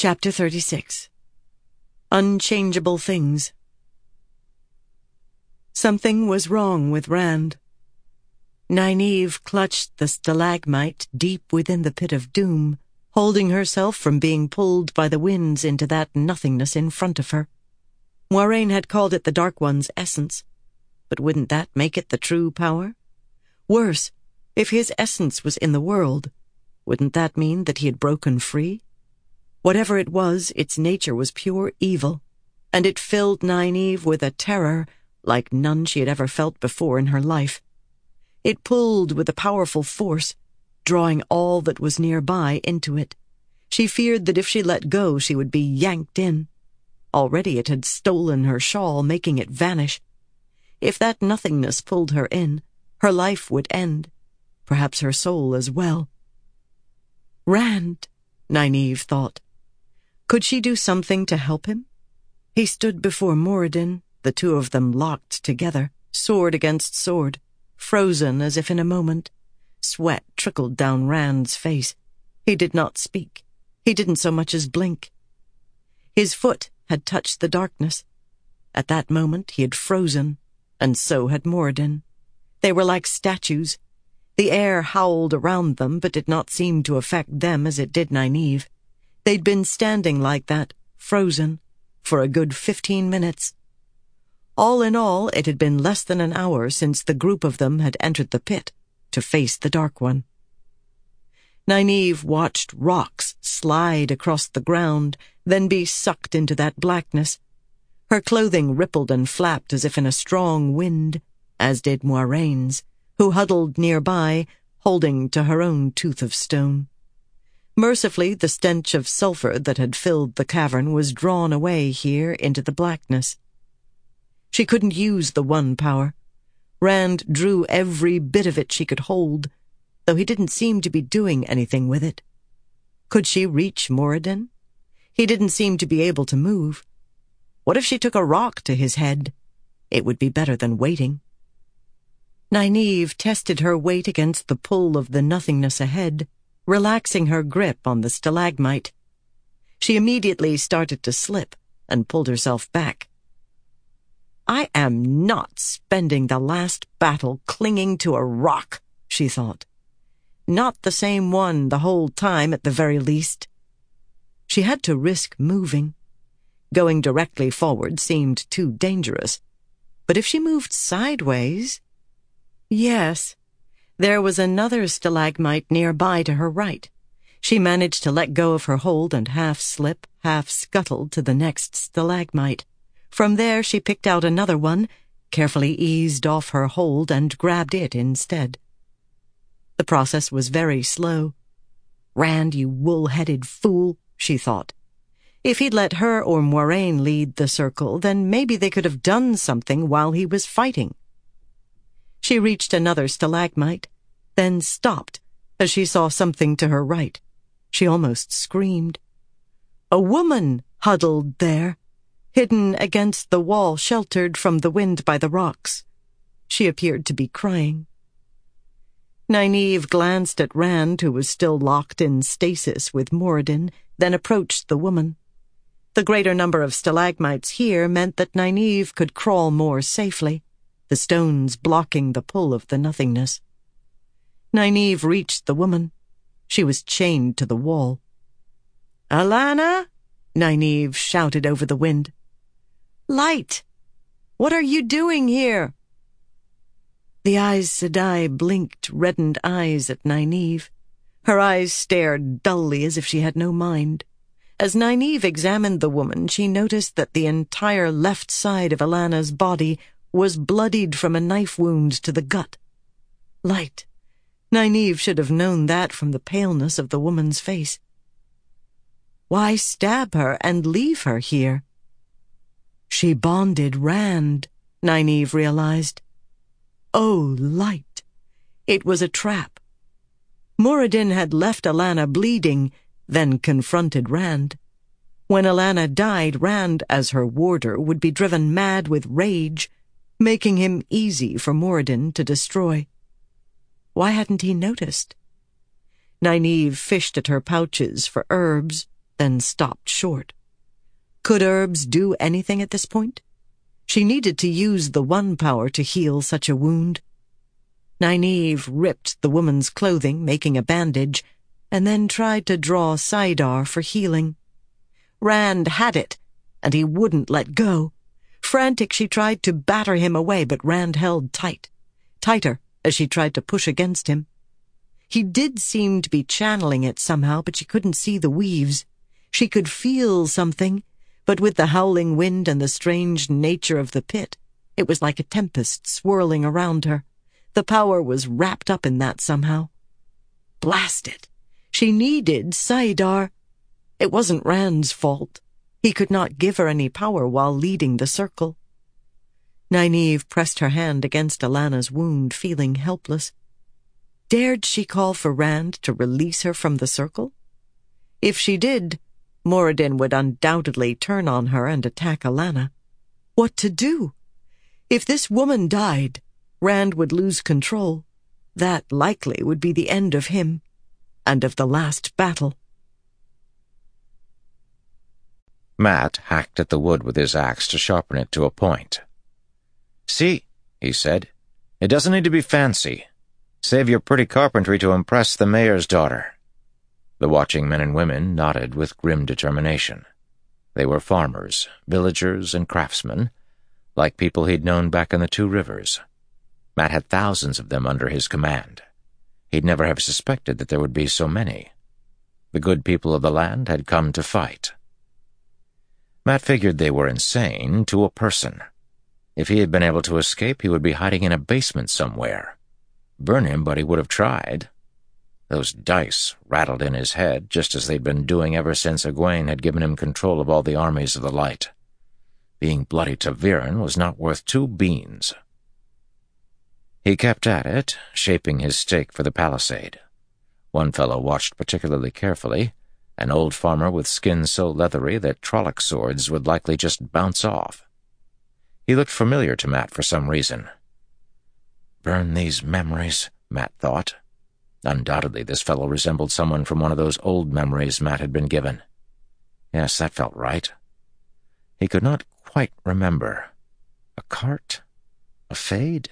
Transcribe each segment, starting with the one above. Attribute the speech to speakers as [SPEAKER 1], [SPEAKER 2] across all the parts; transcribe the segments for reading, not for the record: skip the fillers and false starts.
[SPEAKER 1] Chapter 36. Unchangeable Things. Something was wrong with Rand. Nynaeve clutched the stalagmite deep within the pit of doom, holding herself from being pulled by the winds into that nothingness in front of her. Moiraine had called it the Dark One's essence, but wouldn't that make it the true power? Worse, if his essence was in the world, wouldn't that mean that he had broken free? Whatever it was, its nature was pure evil, and it filled Nynaeve with a terror like none she had ever felt before in her life. It pulled with a powerful force, drawing all that was nearby into it. She feared that if she let go, she would be yanked in. Already it had stolen her shawl, making it vanish. If that nothingness pulled her in, her life would end, perhaps her soul as well. Rand, Nynaeve thought. Could she do something to help him? He stood before Moradin, the two of them locked together, sword against sword, frozen as if in a moment. Sweat trickled down Rand's face. He did not speak. He didn't so much as blink. His foot had touched the darkness. At that moment he had frozen, and so had Moradin. They were like statues. The air howled around them, but did not seem to affect them as it did Nynaeve. They'd been standing like that, frozen, for a good 15 minutes. All in all, it had been less than an hour since the group of them had entered the pit to face the Dark One. Nynaeve watched rocks slide across the ground, then be sucked into that blackness. Her clothing rippled and flapped as if in a strong wind, as did Moiraine's, who huddled nearby, holding to her own tooth of stone. Mercifully, the stench of sulphur that had filled the cavern was drawn away here into the blackness. She couldn't use the one power. Rand drew every bit of it she could hold, though he didn't seem to be doing anything with it. Could she reach Moradin? He didn't seem to be able to move. What if she took a rock to his head? It would be better than waiting. Nynaeve tested her weight against the pull of the nothingness ahead, relaxing her grip on the stalagmite. She immediately started to slip and pulled herself back. I am not spending the last battle clinging to a rock, she thought. Not the same one the whole time at the very least. She had to risk moving. Going directly forward seemed too dangerous. But if she moved sideways... Yes, there was another stalagmite nearby to her right. She managed to let go of her hold and half slip, half scuttled to the next stalagmite. From there she picked out another one, carefully eased off her hold and grabbed it instead. The process was very slow. Rand, you wool-headed fool, she thought. If he'd let her or Moiraine lead the circle, then maybe they could have done something while he was fighting. She reached another stalagmite, then stopped as she saw something to her right. She almost screamed. A woman huddled there, hidden against the wall sheltered from the wind by the rocks. She appeared to be crying. Nynaeve glanced at Rand, who was still locked in stasis with Moradin, then approached the woman. The greater number of stalagmites here meant that Nynaeve could crawl more safely, the stones blocking the pull of the nothingness. Nynaeve reached the woman. She was chained to the wall. "Alanna?" Nynaeve shouted over the wind. "Light! What are you doing here?" The Aes Sedai blinked reddened eyes at Nynaeve. Her eyes stared dully as if she had no mind. As Nynaeve examined the woman, she noticed that the entire left side of Alanna's body was bloodied from a knife wound to the gut. Light. Nynaeve should have known that from the paleness of the woman's face. Why stab her and leave her here? She bonded Rand, Nynaeve realized. Oh, Light. It was a trap. Moradin had left Alanna bleeding, then confronted Rand. When Alanna died, Rand, as her warder, would be driven mad with rage, making him easy for Moradin to destroy. Why hadn't he noticed? Nynaeve fished at her pouches for herbs, then stopped short. Could herbs do anything at this point? She needed to use the one power to heal such a wound. Nynaeve ripped the woman's clothing, making a bandage, and then tried to draw saidar for healing. Rand had it, and he wouldn't let go. Frantic, she tried to batter him away, but Rand held tighter, as she tried to push against him. He did seem to be channeling it somehow, but she couldn't see the weaves. She could feel something, but with the howling wind and the strange nature of the pit, it was like a tempest swirling around her. The power was wrapped up in that somehow. Blast it! She needed saidar. It wasn't Rand's fault. He could not give her any power while leading the circle. Nynaeve pressed her hand against Alana's wound, feeling helpless. Dared she call for Rand to release her from the circle? If she did, Moradin would undoubtedly turn on her and attack Alana. What to do? If this woman died, Rand would lose control. That likely would be the end of him, and of the last battle.
[SPEAKER 2] Mat hacked at the wood with his axe to sharpen it to a point. "See," he said, "it doesn't need to be fancy. Save your pretty carpentry to impress the mayor's daughter." The watching men and women nodded with grim determination. They were farmers, villagers, and craftsmen, like people he'd known back in the Two Rivers. Mat had thousands of them under his command. He'd never have suspected that there would be so many. The good people of the land had come to fight. Mat figured they were insane to a person. If he had been able to escape, he would be hiding in a basement somewhere. Burn him, but he would have tried. Those dice rattled in his head, just as they'd been doing ever since Egwene had given him control of all the armies of the light. Being bloody ta'veren was not worth 2 beans. He kept at it, shaping his stake for the palisade. One fellow watched particularly carefully, an old farmer with skin so leathery that Trolloc swords would likely just bounce off. He looked familiar to Mat for some reason. Burn these memories, Mat thought. Undoubtedly this fellow resembled someone from one of those old memories Mat had been given. Yes, that felt right. He could not quite remember. A cart? A fade?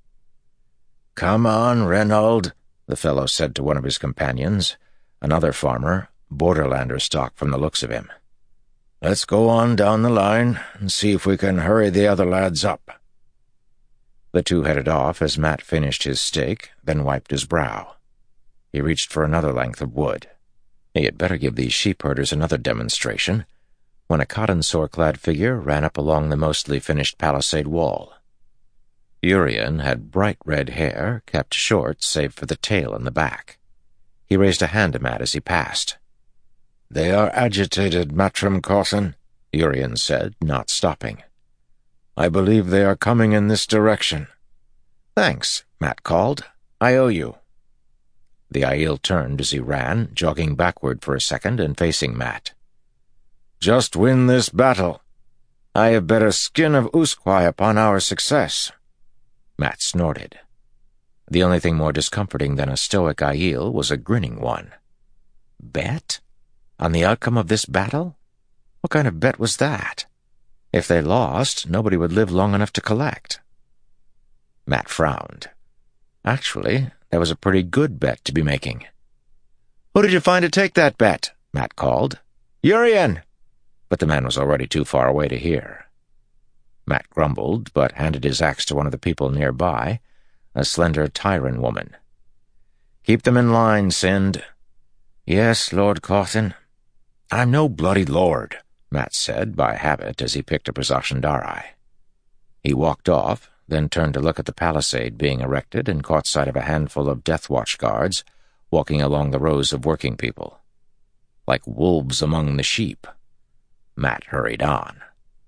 [SPEAKER 2] "Come on, Reynold," the fellow said to one of his companions, another farmer, borderlander stock from the looks of him. "Let's go on down the line and see if we can hurry the other lads up." The two headed off as Mat finished his steak, then wiped his brow. He reached for another length of wood. He had better give these sheep-herders another demonstration, when a cotton-sore-clad figure ran up along the mostly finished palisade wall. Urien had bright red hair, kept short save for the tail and the back. He raised a hand to Mat as he passed. "They are agitated, Matrim Cawthon," Urien said, not stopping. "I believe they are coming in this direction." "Thanks," Mat called. "I owe you." The Aiel turned as he ran, jogging backward for a second and facing Mat. "Just win this battle. I have bet a skin of Usquai upon our success." Mat snorted. The only thing more discomforting than a stoic Aiel was a grinning one. Bet? On the outcome of this battle? What kind of bet was that? If they lost, nobody would live long enough to collect. Mat frowned. Actually, that was a pretty good bet to be making. "Who did you find to take that bet?" Mat called. "Urien!" But the man was already too far away to hear. Mat grumbled, but handed his axe to one of the people nearby, a slender Tyran woman. "Keep them in line, Sind." "Yes, Lord Cawthon." "I'm no bloody lord," Mat said by habit as he picked up his Ashandarai. He walked off, then turned to look at the palisade being erected and caught sight of a handful of Death Watch guards walking along the rows of working people. Like wolves among the sheep. Mat hurried on.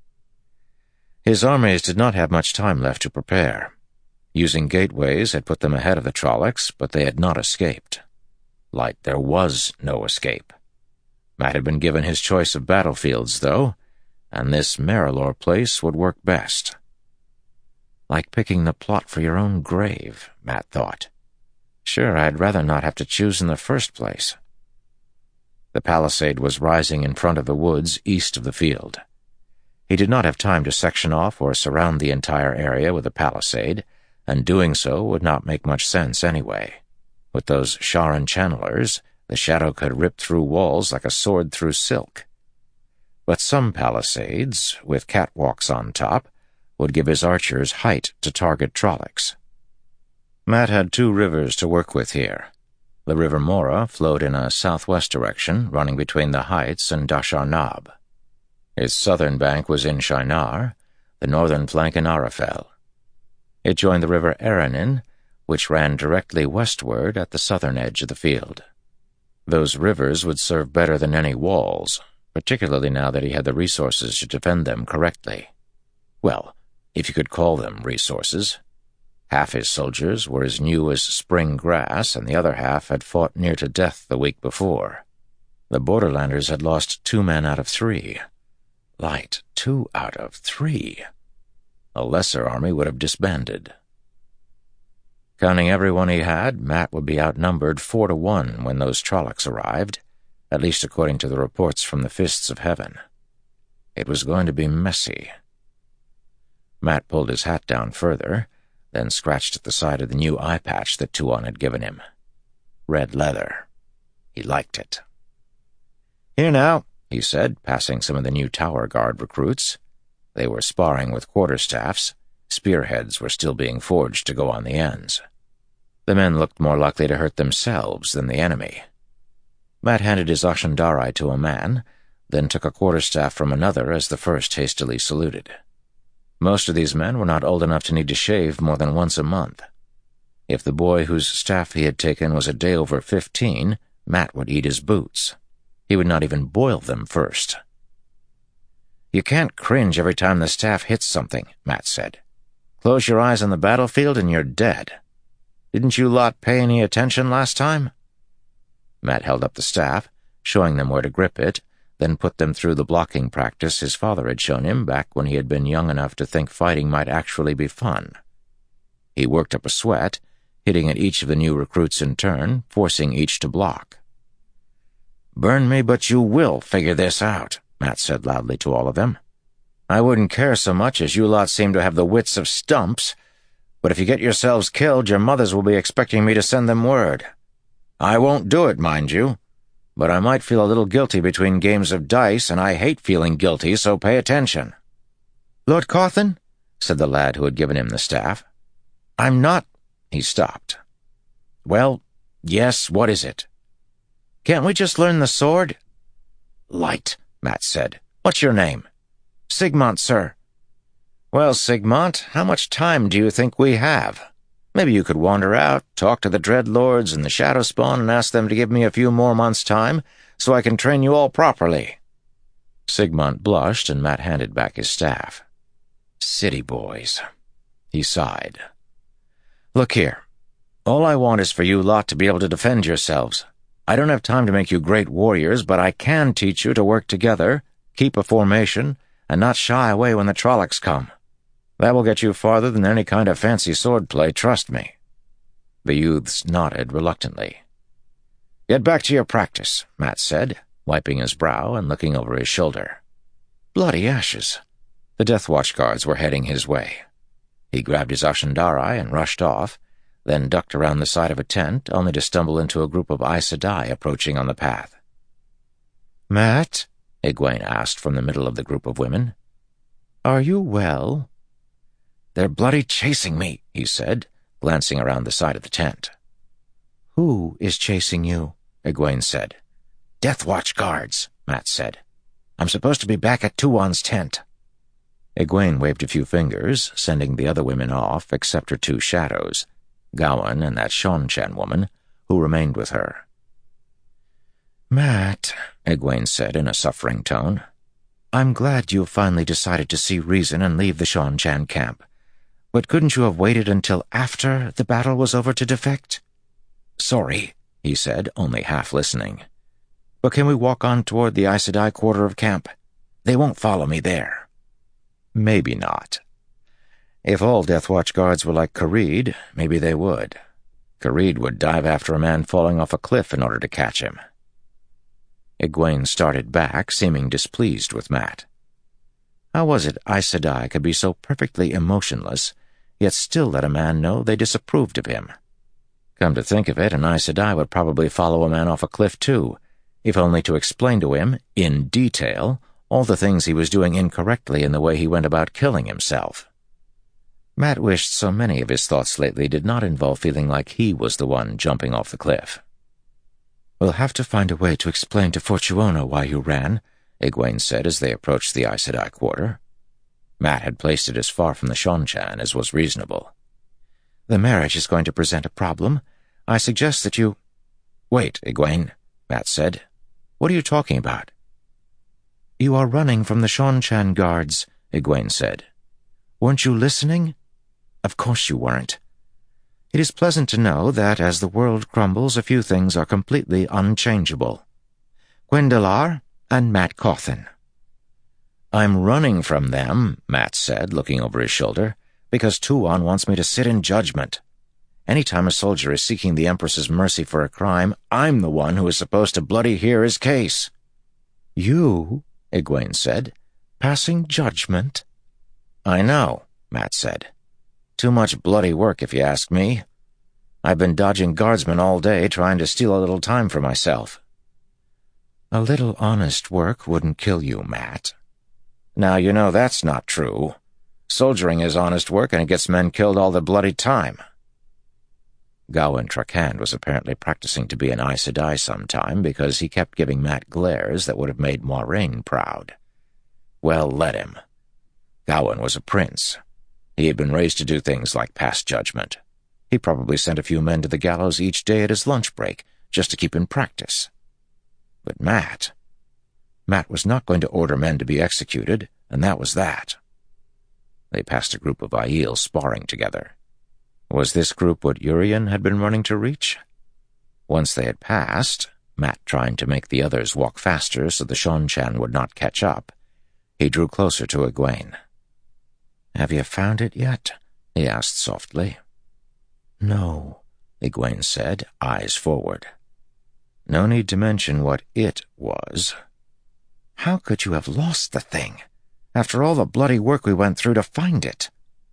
[SPEAKER 2] His armies did not have much time left to prepare. Using gateways had put them ahead of the Trollocs, but they had not escaped. Like there was no escape. Mat had been given his choice of battlefields, though, and this Marilor place would work best. Like picking the plot for your own grave, Mat thought. Sure, I'd rather not have to choose in the first place. The palisade was rising in front of the woods east of the field. He did not have time to section off or surround the entire area with a palisade, and doing so would not make much sense anyway. With those Charon channelers, the shadow could rip through walls like a sword through silk. But some palisades, with catwalks on top, would give his archers height to target Trollocs. Matt had 2 rivers to work with here. The River Mora flowed in a southwest direction, running between the heights and Dashar Nab. Its southern bank was in Shinar, the northern flank in Arafel. It joined the River Aranin, which ran directly westward at the southern edge of the field. Those rivers would serve better than any walls, particularly now that he had the resources to defend them correctly. Well, if you could call them resources. Half his soldiers were as new as spring grass, and the other half had fought near to death the week before. The Borderlanders had lost 2 men out of 3. Light, 2 out of 3. A lesser army would have disbanded. Counting everyone he had, Matt would be outnumbered 4 to 1 when those Trollocs arrived, at least according to the reports from the Fists of Heaven. It was going to be messy. Matt pulled his hat down further, then scratched at the side of the new eye patch that Tuon had given him. Red leather. He liked it. "Here now," he said, passing some of the new Tower Guard recruits. They were sparring with quarterstaffs. Spearheads were still being forged to go on the ends. The men looked more likely to hurt themselves than the enemy. Matt handed his Ashandarai to a man, then took a quarterstaff from another as the first hastily saluted. Most of these men were not old enough to need to shave more than once a month. If the boy whose staff he had taken was a day over 15, Matt would eat his boots. He would not even boil them first. "You can't cringe every time the staff hits something," Matt said. "Close your eyes on the battlefield and you're dead. Didn't you lot pay any attention last time?" Matt held up the staff, showing them where to grip it, then put them through the blocking practice his father had shown him back when he had been young enough to think fighting might actually be fun. He worked up a sweat, hitting at each of the new recruits in turn, forcing each to block. "Burn me, but you will figure this out," Matt said loudly to all of them. "I wouldn't care so much as you lot seem to have the wits of stumps, but if you get yourselves killed, your mothers will be expecting me to send them word. I won't do it, mind you, but I might feel a little guilty between games of dice, and I hate feeling guilty, so pay attention." "Lord Cawthon," said the lad who had given him the staff. "I'm not—" He stopped. "Well, yes, what is it?" "Can't we just learn the sword?" "Light," Matt said. "What's your name?" "Sigmont, sir." "Well, Sigmont, how much time do you think we have? Maybe you could wander out, talk to the Dreadlords and the Shadowspawn and ask them to give me a few more months' time so I can train you all properly." Sigmont blushed, and Matt handed back his staff. "City boys." He sighed. "Look here. All I want is for you lot to be able to defend yourselves. I don't have time to make you great warriors, but I can teach you to work together, keep a formation, and not shy away when the Trollocs come. That will get you farther than any kind of fancy swordplay, trust me." The youths nodded reluctantly. "Get back to your practice," Matt said, wiping his brow and looking over his shoulder. Bloody ashes! The Death Watch guards were heading his way. He grabbed his Ashandarai and rushed off, then ducked around the side of a tent, only to stumble into a group of Aes Sedai approaching on the path. "Matt?" Egwene asked from the middle of the group of women. "Are you well?" "They're bloody chasing me," he said, glancing around the side of the tent. "Who is chasing you?" Egwene said. "Death Watch guards," Matt said. "I'm supposed to be back at Tuon's tent." Egwene waved a few fingers, sending the other women off except her 2 shadows, Gawain and that Seanchan woman, who remained with her. "Matt," Egwene said in a suffering tone, "I'm glad you finally decided to see reason and leave the Seanchan camp. But couldn't you have waited until after the battle was over to defect?" "Sorry," he said, only half listening. "But can we walk on toward the Aes Sedai quarter of camp? They won't follow me there." Maybe not. If all Death Watch guards were like Kharid, maybe they would. Kharid would dive after a man falling off a cliff in order to catch him. Egwene started back, seeming displeased with Mat. How was it Aes Sedai could be so perfectly emotionless, yet still let a man know they disapproved of him? Come to think of it, an Aes Sedai would probably follow a man off a cliff too, if only to explain to him, in detail, all the things he was doing incorrectly in the way he went about killing himself. Mat wished so many of his thoughts lately did not involve feeling like he was the one jumping off the cliff. "We'll have to find a way to explain to Fortuona why you ran," Egwene said as they approached the Aes Sedai quarter. Mat had placed it as far from the Seanchan as was reasonable. "The marriage is going to present a problem. I suggest that you—" "Wait, Egwene," Mat said. "What are you talking about?" "You are running from the Seanchan guards," Egwene said. "Weren't you listening?" "Of course you weren't. It is pleasant to know that, as the world crumbles, a few things are completely unchangeable. Gwendolar and Mat Cauthon." "I'm running from them," Mat said, looking over his shoulder, "because Tuon wants me to sit in judgment. Any time a soldier is seeking the Empress's mercy for a crime, I'm the one who is supposed to bloody hear his case." "You?" Egwene said. "Passing judgment?" "I know," Mat said. "Too much bloody work, if you ask me. I've been dodging guardsmen all day, trying to steal a little time for myself." "A little honest work wouldn't kill you, Mat." "Now, you know that's not true. Soldiering is honest work, and it gets men killed all the bloody time." Gawyn Trakand was apparently practicing to be an Aes Sedai sometime, because he kept giving Mat glares that would have made Moiraine proud. Well, let him. Gawyn was a prince. He had been raised to do things like pass judgment. He probably sent a few men to the gallows each day at his lunch break, just to keep in practice. But Mat was not going to order men to be executed, and that was that. They passed a group of Aiel sparring together. Was this group what Urien had been running to reach? Once they had passed, Mat trying to make the others walk faster so the Seanchan would not catch up, he drew closer to Egwene. "Have you found it yet?" he asked softly. "No," Egwene said, eyes forward. No need to mention what it was. "How could you have lost the thing, after all the bloody work we went through to find it?"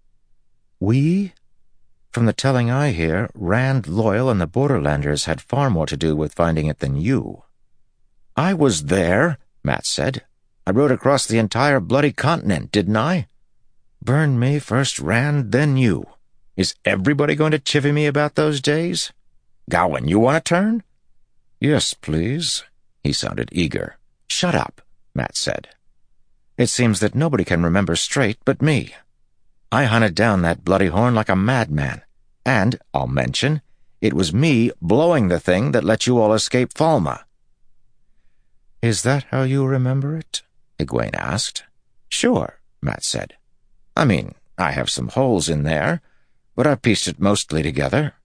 [SPEAKER 2] "We?" "From the telling I hear, Rand, Loyal, and the Borderlanders had far more to do with finding it than you." "I was there," Mat said. "I rode across the entire bloody continent, didn't I?" "Burn me, first Rand, then you. Is everybody going to chivvy me about those days? Gawyn, you want a turn?" "Yes, please." He sounded eager. "Shut up," Mat said. "It seems that nobody can remember straight but me. I hunted down that bloody horn like a madman, and, I'll mention, it was me blowing the thing that let you all escape Falme." "Is that how you remember it?" Egwene asked. "Sure," Mat said. "I mean, I have some holes in there, but I've pieced it mostly together."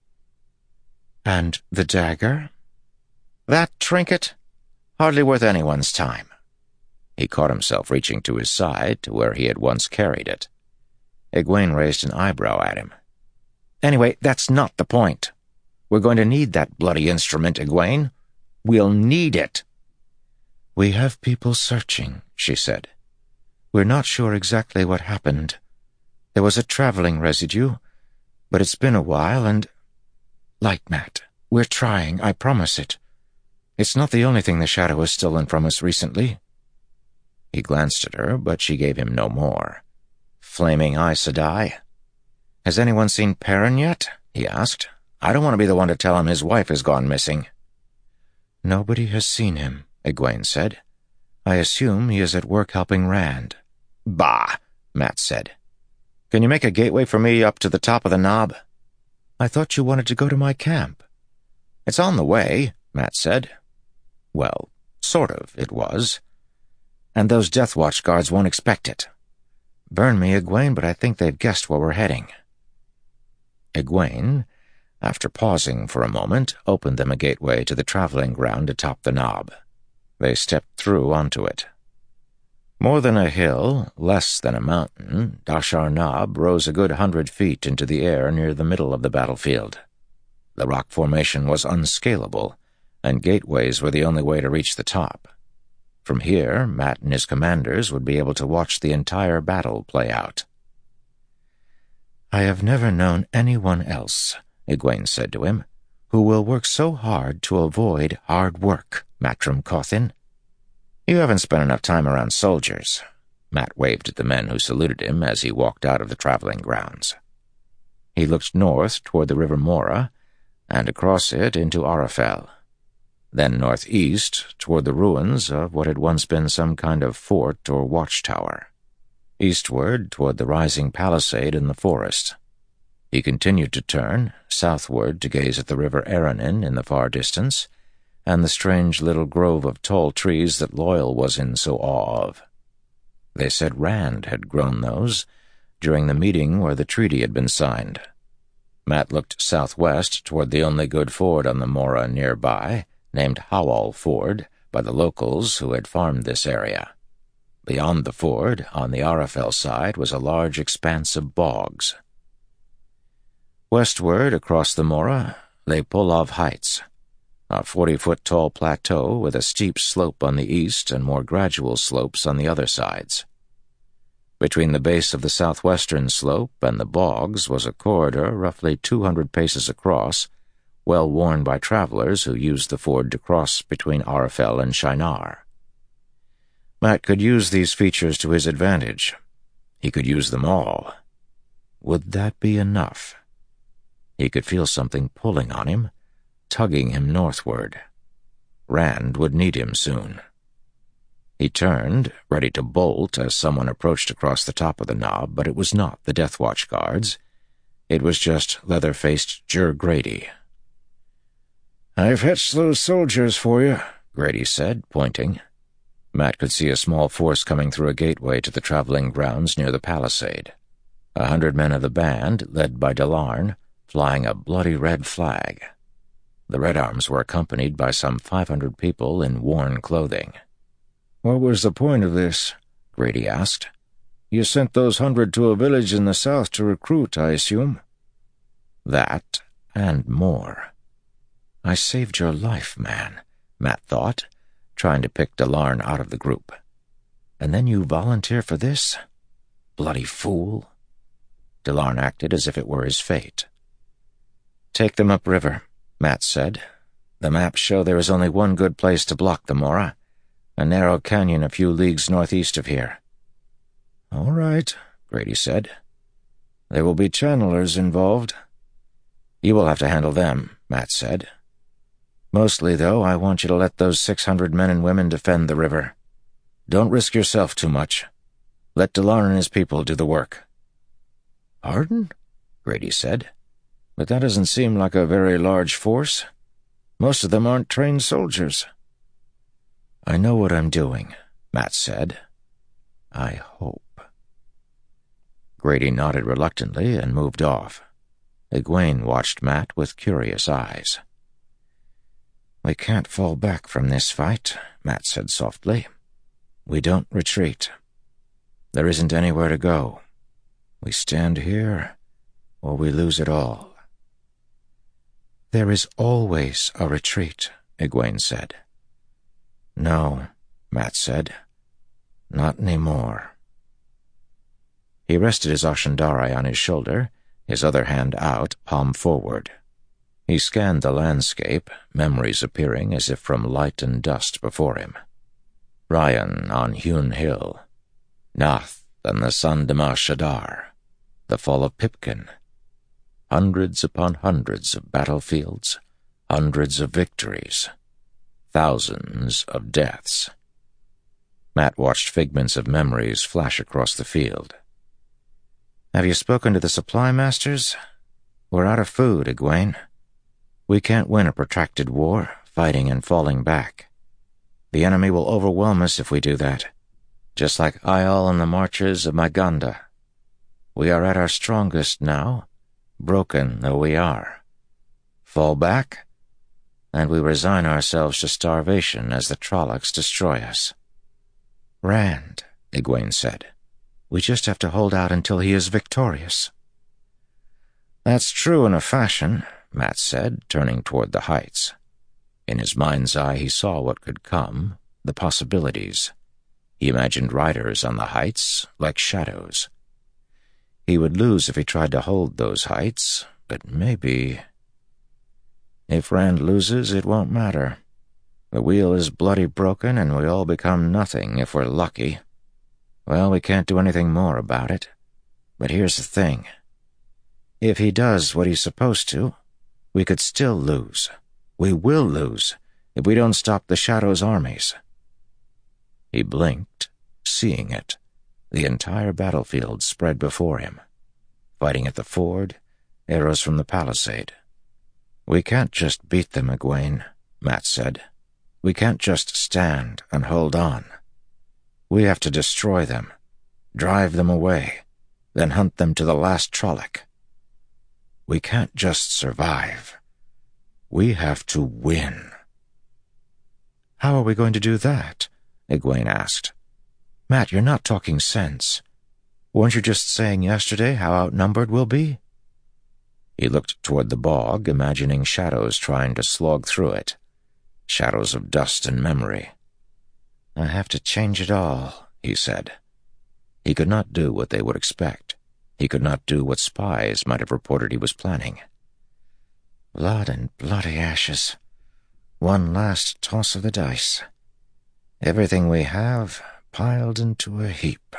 [SPEAKER 2] "And the dagger?" "That trinket? Hardly worth anyone's time." He caught himself reaching to his side, to where he had once carried it. Egwene raised an eyebrow at him. "Anyway, that's not the point. We're going to need that bloody instrument, Egwene. We'll need it." "We have people searching," she said. "We're not sure exactly what happened. There was a traveling residue, but it's been a while, and— Light, Mat, we're trying, I promise it. It's not the only thing the Shadow has stolen from us recently." He glanced at her, but she gave him no more. "Flaming Aes Sedai? Has anyone seen Perrin yet?" he asked. "I don't want to be the one to tell him his wife has gone missing." "Nobody has seen him," Egwene said. "I assume he is at work helping Rand." "Bah," Mat said. "Can you make a gateway for me up to the top of the knob?" "I thought you wanted to go to my camp." "It's on the way," Mat said. Well, sort of, it was. "And those Death Watch guards won't expect it." "Burn me, Egwene, but I think they've guessed where we're heading." Egwene, after pausing for a moment, opened them a gateway to the traveling ground atop the knob. They stepped through onto it. More than a hill, less than a mountain, Dashar Knob rose a good 100 feet into the air near the middle of the battlefield. The rock formation was unscalable, and gateways were the only way to reach the top. From here, Mat and his commanders would be able to watch the entire battle play out. "I have never known anyone else," Egwene said to him, "who will work so hard to avoid hard work, Matrim Cauthyn." "You haven't spent enough time around soldiers." Mat waved at the men who saluted him as he walked out of the traveling grounds. He looked north toward the River Mora, and across it into Arafel, then northeast toward the ruins of what had once been some kind of fort or watchtower, eastward toward the rising palisade in the forest. He continued to turn southward to gaze at the River Aranin in the far distance, and the strange little grove of tall trees that Loial was in so awe of. They said Rand had grown those during the meeting where the treaty had been signed. Mat looked southwest toward the only good ford on the Mora nearby, named Howall Ford by the locals who had farmed this area. Beyond the ford, on the Arafel side, was a large expanse of bogs. Westward, across the Mora, lay Polov Heights, a 40-foot-tall plateau with a steep slope on the east and more gradual slopes on the other sides. Between the base of the southwestern slope and the bogs was a corridor roughly 200 paces across, well worn by travelers who used the ford to cross between Arafel and Shinar. Mat could use these features to his advantage. He could use them all. Would that be enough? He could feel something pulling on him, tugging him northward. Rand would need him soon. He turned, ready to bolt as someone approached across the top of the knob, but it was not the Deathwatch guards. It was just leather-faced Jer Grady. "I've fetched those soldiers for you," Grady said, pointing. Mat could see a small force coming through a gateway to the traveling grounds near the palisade. 100 men of the band, led by Delarn, flying a bloody red flag. The Red Arms were accompanied by some 500 people in worn clothing. "What was the point of this?" Grady asked. "You sent those 100 to a village in the south to recruit, I assume?" "That, and more." "I saved your life, man," Mat thought, trying to pick Delarn out of the group. "And then you volunteer for this? Bloody fool." Delarn acted as if it were his fate. "Take them upriver," Mat said. "The maps show there is only one good place to block the Mora, a narrow canyon a few leagues northeast of here." "All right," Grady said. "There will be channelers involved." "You will have to handle them," Mat said. "Mostly, though, I want you to let those 600 men and women defend the river. Don't risk yourself too much. Let Delarn and his people do the work." "Pardon?" Grady said. "But that doesn't seem like a very large force. Most of them aren't trained soldiers." "I know what I'm doing," Mat said. "I hope." Grady nodded reluctantly and moved off. Egwene watched Mat with curious eyes. "We can't fall back from this fight," Mat said softly. "We don't retreat. There isn't anywhere to go. We stand here, or we lose it all." "There is always a retreat," Egwene said. "No," Mat said. "Not anymore." He rested his Ashendari on his shoulder, his other hand out, palm forward. He scanned the landscape, memories appearing as if from light and dust before him. Ryan on Hewn Hill, Nath and the Sandemar Shadar, the fall of Pipkin. Hundreds upon hundreds of battlefields, hundreds of victories, thousands of deaths. Mat watched figments of memories flash across the field. "Have you spoken to the supply masters? We're out of food, Egwene. We can't win a protracted war, fighting and falling back. The enemy will overwhelm us if we do that, just like Aial on the marches of Maganda. We are at our strongest now, broken though we are. Fall back, and we resign ourselves to starvation as the Trollocs destroy us." "Rand," Egwene said. "We just have to hold out until he is victorious." "That's true in a fashion," Mat said, turning toward the heights. In his mind's eye he saw what could come, the possibilities. He imagined riders on the heights, like shadows. He would lose if he tried to hold those heights, but maybe... If Rand loses, it won't matter. The wheel is bloody broken, and we all become nothing if we're lucky. Well, we can't do anything more about it. But here's the thing. If he does what he's supposed to, we could still lose. We will lose if we don't stop the Shadow's armies. He blinked, seeing it. The entire battlefield spread before him. Fighting at the ford, arrows from the palisade. We can't just beat them, Egwene, Mat said. We can't just stand and hold on. We have to destroy them, drive them away, then hunt them to the last Trolloc. We can't just survive. We have to win. How are we going to do that? Egwene asked. Mat, you're not talking sense. Weren't you just saying yesterday how outnumbered we'll be? He looked toward the bog, imagining shadows trying to slog through it. Shadows of dust and memory. I have to change it all, he said. He could not do what they would expect. He could not do what spies might have reported he was planning. Blood and bloody ashes. One last toss of the dice. Everything we have piled into a heap.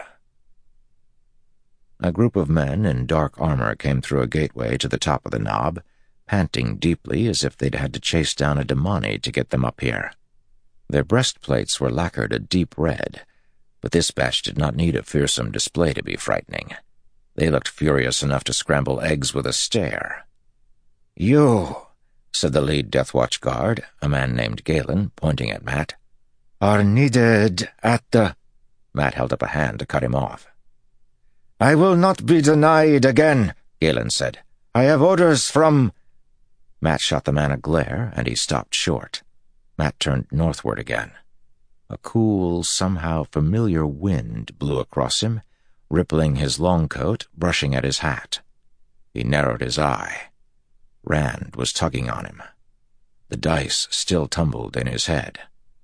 [SPEAKER 2] A group of men in dark armor came through a gateway to the top of the knob, panting deeply as if they'd had to chase down a demoni to get them up here. Their breastplates were lacquered a deep red, but this batch did not need a fearsome display to be frightening. They looked furious enough to scramble eggs with a stare. You, said the lead Deathwatch guard, a man named Galen, pointing at Mat, are needed at the... Mat held up a hand to cut him off. I will not be denied again, Galen said. I have orders from... Mat shot the man a glare, and he stopped short. Mat turned northward again. A cool, somehow familiar wind blew across him, rippling his long coat, brushing at his hat. He narrowed his eye. Rand was tugging on him. The dice still tumbled in his head.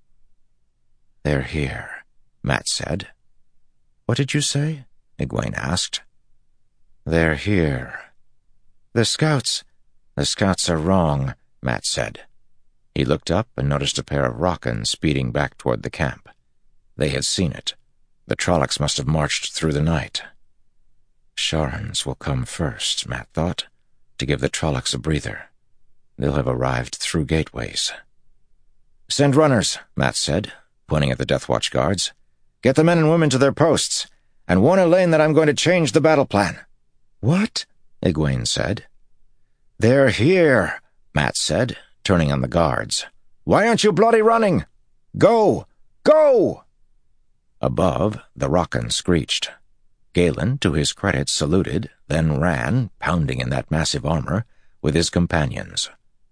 [SPEAKER 2] They're here, Mat said. What did you say? Egwene asked. They're here. The scouts are wrong, Mat said. He looked up and noticed a pair of Rockans speeding back toward the camp. They had seen it. The Trollocs must have marched through the night. Sharans will come first, Mat thought, to give the Trollocs a breather. They'll have arrived through gateways. Send runners, Mat said, pointing at the Deathwatch guards. Get the men and women to their posts, and warn Elaine that I'm going to change the battle plan. What? Egwene said. They're here, Mat said, turning on the guards. Why aren't you bloody running? Go! Go! Above, the Rockan screeched. Galen, to his credit, saluted, then ran, pounding in that massive armor, with his companions.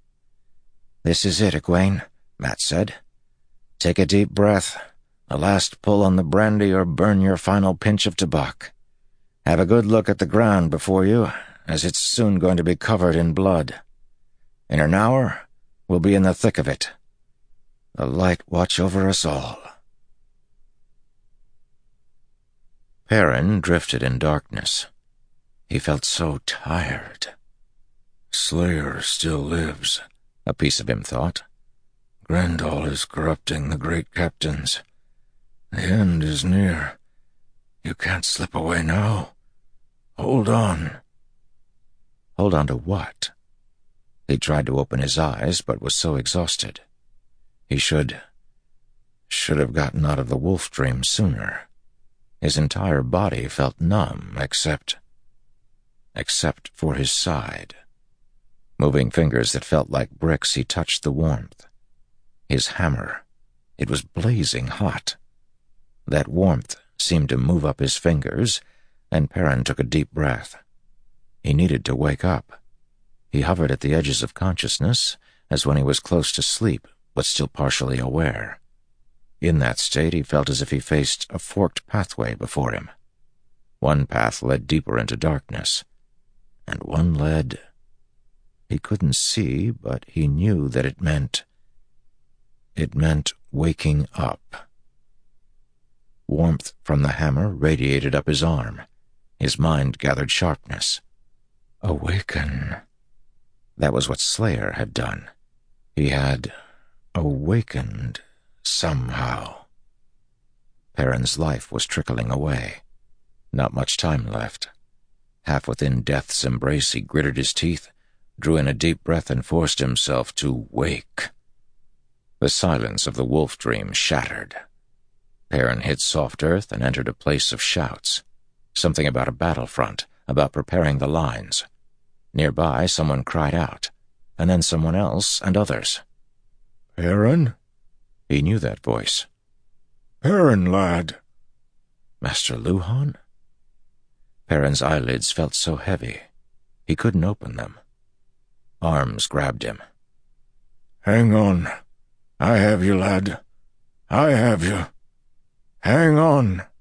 [SPEAKER 2] This is it, Egwene, Mat said. Take a deep breath, a last pull on the brandy or burn your final pinch of tobacco. Have a good look at the ground before you, as it's soon going to be covered in blood. In an hour, we'll be in the thick of it. The light watch over us all. Perrin drifted in darkness. He felt so tired. Slayer still lives, a piece of him thought. Grendel is corrupting the great captains. The end is near. You can't slip away now. Hold on. Hold on to what? He tried to open his eyes, but was so exhausted. He should have gotten out of the wolf dream sooner. His entire body felt numb, except for his side. Moving fingers that felt like bricks, he touched the warmth. His hammer. It was blazing hot. That warmth seemed to move up his fingers, and Perrin took a deep breath. He needed to wake up. He hovered at the edges of consciousness, as when he was close to sleep, but still partially aware. In that state, he felt as if he faced a forked pathway before him. One path led deeper into darkness, and one led... He couldn't see, but he knew that it meant It meant waking up. Warmth from the hammer radiated up his arm. His mind gathered sharpness. Awaken. That was what Slayer had done. He had awakened somehow. Perrin's life was trickling away. Not much time left. Half within death's embrace, he gritted his teeth, drew in a deep breath, and forced himself to wake. The silence of the wolf dream shattered. Perrin hit soft earth and entered a place of shouts. Something about a battlefront, about preparing the lines. Nearby, someone cried out, and then someone else and others.
[SPEAKER 3] "Perrin?"
[SPEAKER 2] He knew that voice.
[SPEAKER 3] "Perrin, lad."
[SPEAKER 2] Master Luhhan? Perrin's eyelids felt so heavy. He couldn't open them. Arms grabbed him.
[SPEAKER 3] "Hang on. I have you, lad. I have you. Hang on."